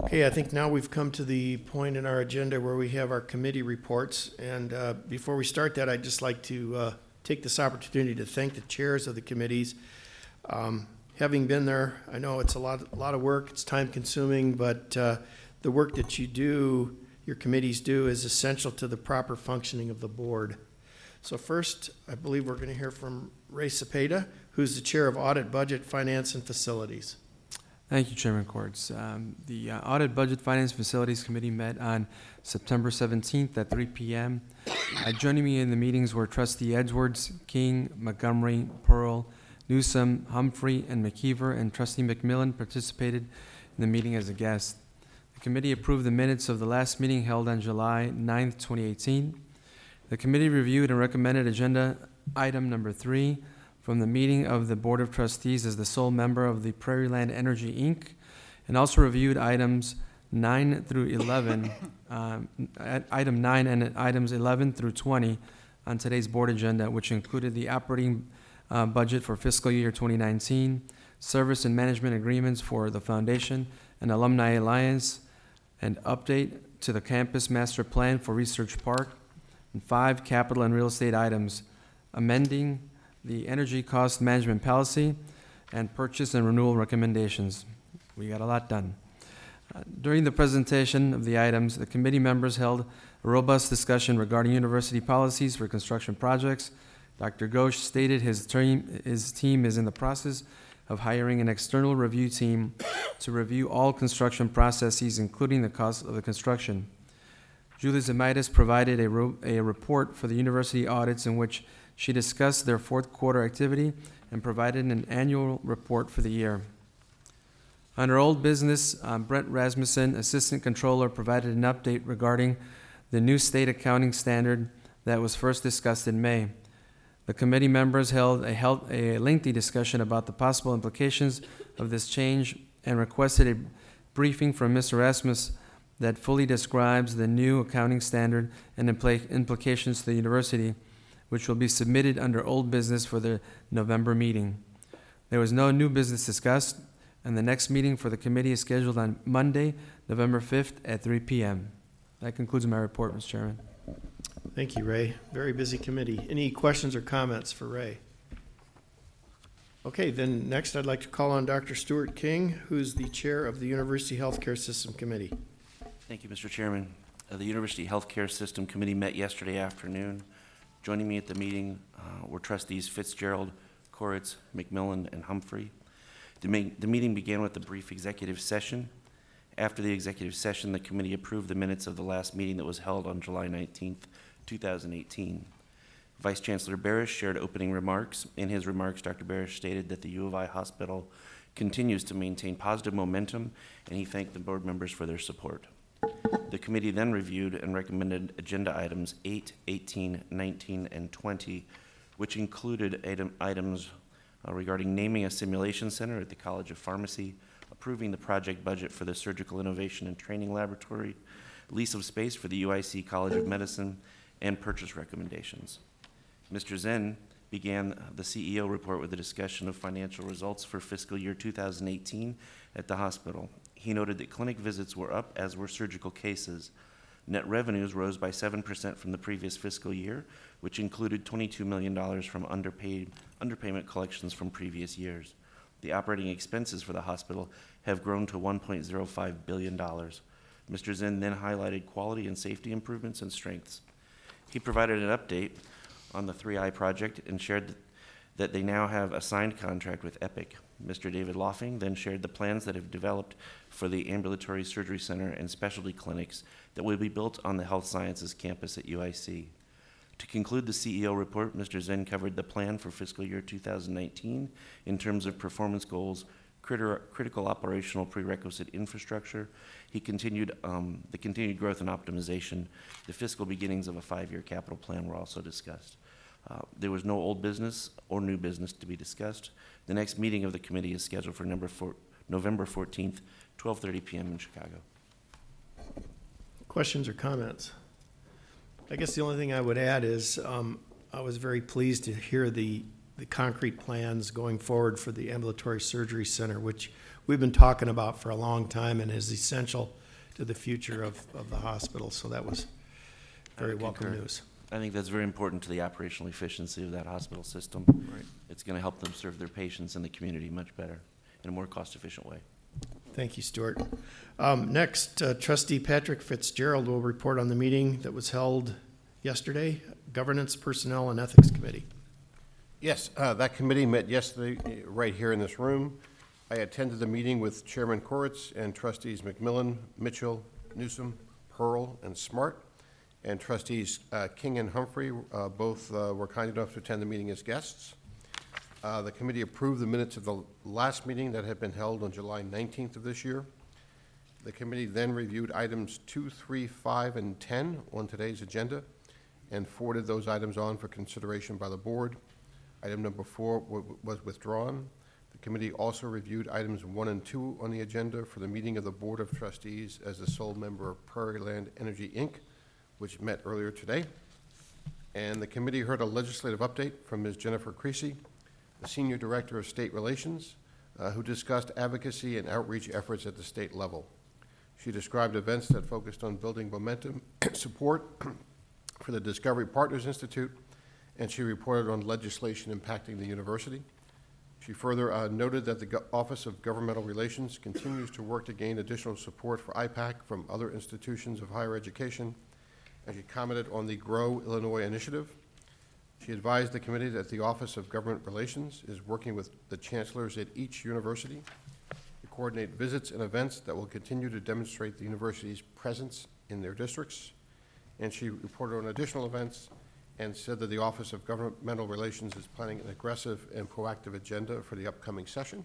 Okay, I think now we've come to the point in our agenda where we have our committee reports. And before we start that, I'd just like to take this opportunity to thank the chairs of the committees. Having been there, I know it's a lot of work, it's time consuming, but the work that you do, your committees do, is essential to the proper functioning of the board. So first, I believe we're going to hear from Ray Cepeda, who's the chair of Audit, Budget, Finance, and Facilities. Thank you, Chairman Cordes. The Audit, Budget, Finance, Facilities Committee met on September 17th at 3 p.m. Joining me in the meetings were Trustee Edwards, King, Montgomery, Pearl, Newsom, Humphrey, and McKeever, and Trustee McMillan participated in the meeting as a guest. The committee approved the minutes of the last meeting held on July 9th, 2018. The committee reviewed and recommended agenda item number 3 from the meeting of the Board of Trustees as the sole member of the Prairie Land Energy, Inc., and also reviewed items 9 through 11, item 9 and items 11 through 20 on today's board agenda, which included the operating budget for fiscal year 2019, service and management agreements for the Foundation and Alumni Alliance, and update to the campus master plan for Research Park, and 5 capital and real estate items, amending the energy cost management policy, and purchase and renewal recommendations. We got a lot done. During the presentation of the items, the committee members held a robust discussion regarding university policies for construction projects. Dr. Ghosh stated his team is in the process of hiring an external review team to review all construction processes, including the cost of the construction. Julie Zemaitis provided a report for the university audits in which she discussed their fourth quarter activity and provided an annual report for the year. Under old business, Brent Rasmussen, Assistant Controller, provided an update regarding the new state accounting standard that was first discussed in May. The committee members held a lengthy discussion about the possible implications of this change and requested a briefing from Mr. Rasmus that fully describes the new accounting standard and implications to the university, which will be submitted under old business for the November meeting. There was no new business discussed, and the next meeting for the committee is scheduled on Monday, November 5th at 3 p.m. That concludes my report, Mr. Chairman. Thank you, Ray. Very busy committee. Any questions or comments for Ray? Okay, then next I'd like to call on Dr. Stuart King, who's the chair of the University Healthcare System Committee. Thank you, Mr. Chairman. The University Healthcare System Committee met yesterday afternoon. Joining me at the meeting were Trustees Fitzgerald, Koritz, McMillan, and Humphrey. The meeting began with a brief executive session. After the executive session, the committee approved the minutes of the last meeting that was held on July 19th, 2018. Vice Chancellor Barish shared opening remarks. In his remarks, Dr. Barish stated that the U of I Hospital continues to maintain positive momentum, and he thanked the board members for their support. The committee then reviewed and recommended agenda items 8, 18, 19, and 20, which included items regarding naming a simulation center at the College of Pharmacy, approving the project budget for the Surgical Innovation and Training Laboratory, lease of space for the UIC College of Medicine, and purchase recommendations. Mr. Zen began the CEO report with a discussion of financial results for fiscal year 2018 at the hospital. He noted that clinic visits were up, as were surgical cases. Net revenues rose by 7% from the previous fiscal year, which included $22 million from underpayment collections from previous years. The operating expenses for the hospital have grown to $1.05 billion. Mr. Zen then highlighted quality and safety improvements and strengths. He provided an update on the 3I project and shared that they now have a signed contract with Epic. Mr. David Loffing then shared the plans that have developed for the ambulatory surgery center and specialty clinics that will be built on the health sciences campus at UIC. To conclude the CEO report, Mr. Zen covered the plan for fiscal year 2019 in terms of performance goals, critical operational prerequisite infrastructure. He continued the continued growth and optimization. The fiscal beginnings of a 5-year capital plan were also discussed. There was no old business or new business to be discussed. The next meeting of the committee is scheduled for November 14th, 12:30 p.m. in Chicago. Questions or comments? I guess the only thing I would add is I was very pleased to hear the concrete plans going forward for the ambulatory surgery center, which we've been talking about for a long time and is essential to the future of the hospital. So that was very welcome concur. news. I think that's very important to the operational efficiency of that hospital system. Right. It's going to help them serve their patients and the community much better in a more cost-efficient way. Thank you, Stuart. Next, Trustee Patrick Fitzgerald will report on the meeting that was held yesterday, Governance, Personnel, and Ethics Committee. Yes, that committee met yesterday right here in this room. I attended the meeting with Chairman Koritz and Trustees McMillan, Mitchell, Newsom, Pearl, and Smart, and Trustees King and Humphrey both were kind enough to attend the meeting as guests. The committee approved the minutes of the last meeting that had been held on July 19th of this year. The committee then reviewed items 2, 3, 5, and 10 on today's agenda and forwarded those items on for consideration by the board. Item number 4 was withdrawn. The committee also reviewed items 1 and 2 on the agenda for the meeting of the Board of Trustees as the sole member of Prairie Land Energy, Inc., which met earlier today. And the committee heard a legislative update from Ms. Jennifer Creasy, the Senior Director of State Relations, who discussed advocacy and outreach efforts at the state level. She described events that focused on building momentum and support for the Discovery Partners Institute, and she reported on legislation impacting the university. She further noted that the Office of Governmental Relations continues to work to gain additional support for IPAC from other institutions of higher education, and she commented on the Grow Illinois initiative. She advised the committee that the Office of Government Relations is working with the chancellors at each university to coordinate visits and events that will continue to demonstrate the university's presence in their districts. And she reported on additional events and said that the Office of Governmental Relations is planning an aggressive and proactive agenda for the upcoming session.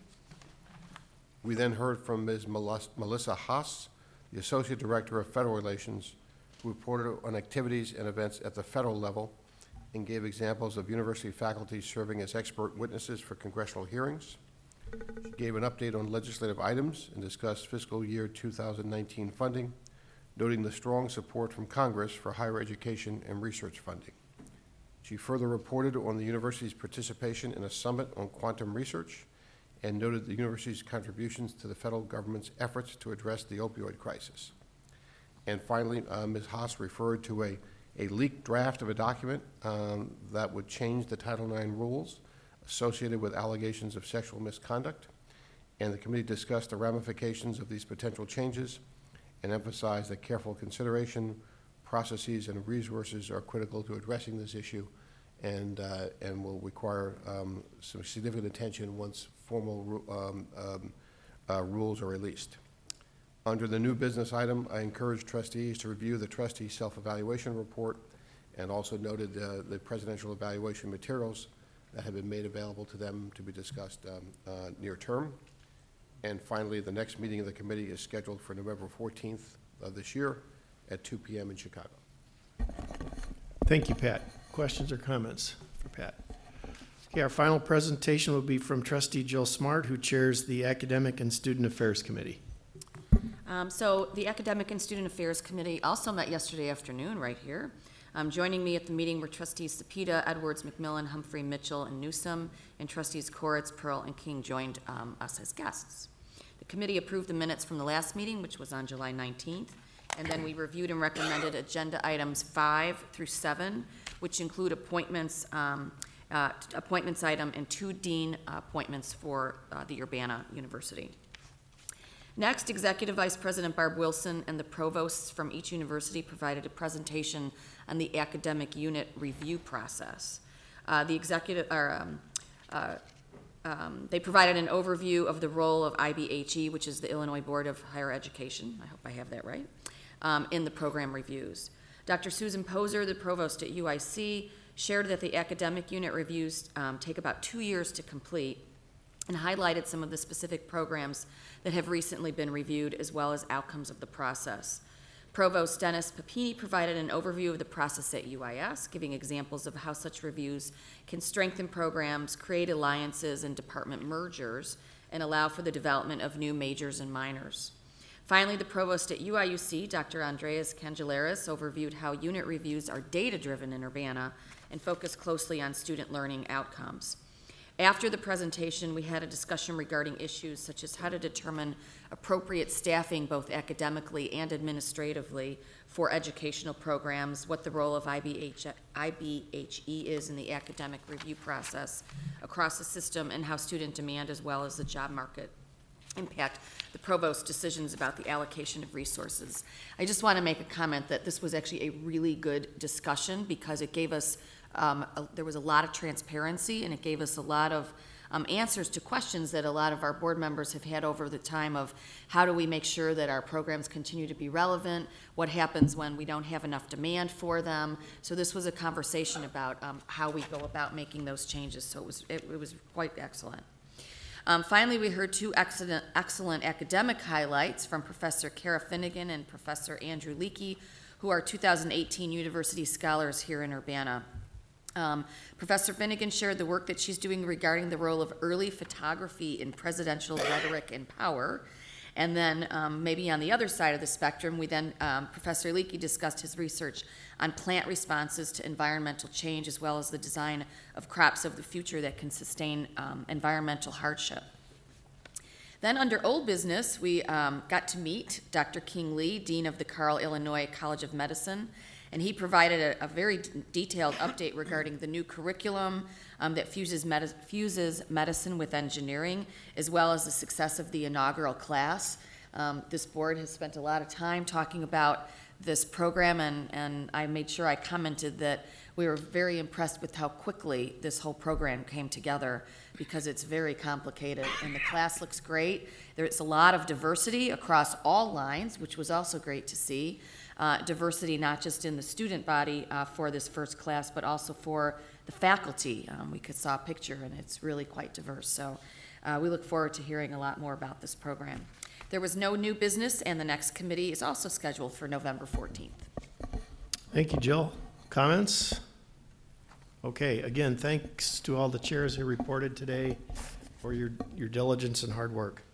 We then heard from Ms. Melissa Haas, the Associate Director of Federal Relations, who reported on activities and events at the federal level and gave examples of university faculty serving as expert witnesses for congressional hearings. She gave an update on legislative items and discussed fiscal year 2019 funding, noting the strong support from Congress for higher education and research funding. She further reported on the university's participation in a summit on quantum research and noted the university's contributions to the federal government's efforts to address the opioid crisis. And finally, Ms. Haas referred to a leaked draft of a document that would change the Title IX rules associated with allegations of sexual misconduct. And the committee discussed the ramifications of these potential changes and emphasized that careful consideration, processes, and resources are critical to addressing this issue and will require some significant attention once formal rules are released. Under the new business item, I encourage trustees to review the trustee self-evaluation report and also noted the presidential evaluation materials that have been made available to them to be discussed near term. And finally, the next meeting of the committee is scheduled for November 14th of this year at 2 p.m. in Chicago. Thank you, Pat. Questions or comments for Pat? Okay, our final presentation will be from Trustee Jill Smart, who chairs the Academic and Student Affairs Committee. So the Academic and Student Affairs Committee also met yesterday afternoon right here. Joining me at the meeting were Trustees Cepeda, Edwards, McMillan, Humphrey, Mitchell, and Newsom, and Trustees Koritz, Pearl, and King joined us as guests. The committee approved the minutes from the last meeting, which was on July 19th, and then we reviewed and recommended agenda items 5 through 7, which include appointments item and 2 dean appointments for the Urbana University. Next, Executive Vice President Barb Wilson and the provosts from each university provided a presentation on the academic unit review process. They provided an overview of the role of IBHE, which is the Illinois Board of Higher Education, I hope I have that right, in the program reviews. Dr. Susan Poser, the provost at UIC, shared that the academic unit reviews take about 2 years to complete, and highlighted some of the specific programs that have recently been reviewed, as well as outcomes of the process. Provost Dennis Papini provided an overview of the process at UIS, giving examples of how such reviews can strengthen programs, create alliances and department mergers, and allow for the development of new majors and minors. Finally, the provost at UIUC, Dr. Andreas Cangelaris, overviewed how unit reviews are data-driven in Urbana and focus closely on student learning outcomes. After the presentation, we had a discussion regarding issues such as how to determine appropriate staffing both academically and administratively for educational programs, what the role of IBHE is in the academic review process across the system, and how student demand as well as the job market impact the provost's decisions about the allocation of resources. I just want to make a comment that this was actually a really good discussion because it gave us, there was a lot of transparency, and it gave us a lot of answers to questions that a lot of our board members have had over the time of how do we make sure that our programs continue to be relevant, what happens when we don't have enough demand for them. So this was a conversation about how we go about making those changes, so it was quite excellent. Finally, we heard two excellent academic highlights from Professor Kara Finnegan and Professor Andrew Leakey, who are 2018 University Scholars here in Urbana. Professor Finnegan shared the work that she's doing regarding the role of early photography in presidential rhetoric and power. And then maybe on the other side of the spectrum, Professor Leakey discussed his research on plant responses to environmental change, as well as the design of crops of the future that can sustain environmental hardship. Then under old business, we got to meet Dr. King Lee, Dean of the Carle, Illinois College of Medicine, and he provided a very detailed update regarding the new curriculum that fuses medicine with engineering, as well as the success of the inaugural class. This board has spent a lot of time talking about this program, and I made sure I commented that we were very impressed with how quickly this whole program came together, because it's very complicated, and the class looks great. There's a lot of diversity across all lines, which was also great to see. Diversity not just in the student body for this first class, but also for the faculty. We saw a picture, and it's really quite diverse. So we look forward to hearing a lot more about this program. There was no new business, and the next committee is also scheduled for November 14th. Thank you, Jill. Comments? Okay, again, thanks to all the chairs who reported today for your diligence and hard work.